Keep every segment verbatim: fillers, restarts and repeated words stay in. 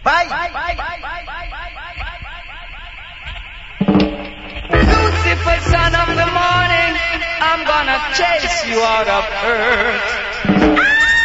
Fight. Lucifer, son of the morning, I'm gonna chase you out of earth.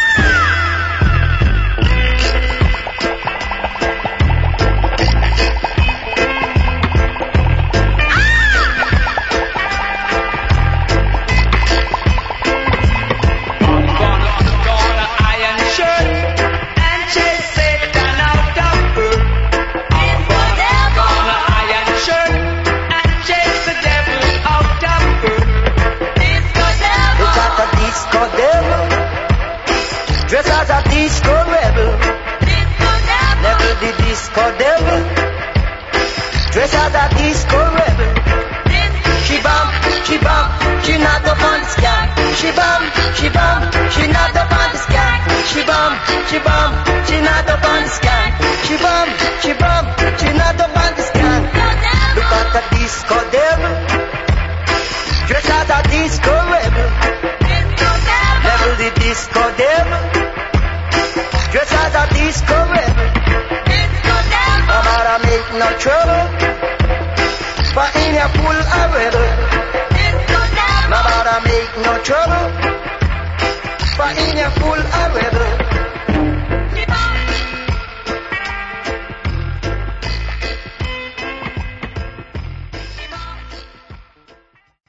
Dress as a disco rebel, never the disco devil. Dress as a disco rebel. She bum, she bum, she not up on the scan. She bum, she bum, she not up on the scan. She bum, she bum, she not up on the scan. She bum, she bum, she not up on the scan. Look at the disco devil. Dress as a disco rebel, never the disco devil. Dress as a disco rebel. No matter make no trouble, but in your pool a rebel. No matter make no trouble, but in your pool a rebel.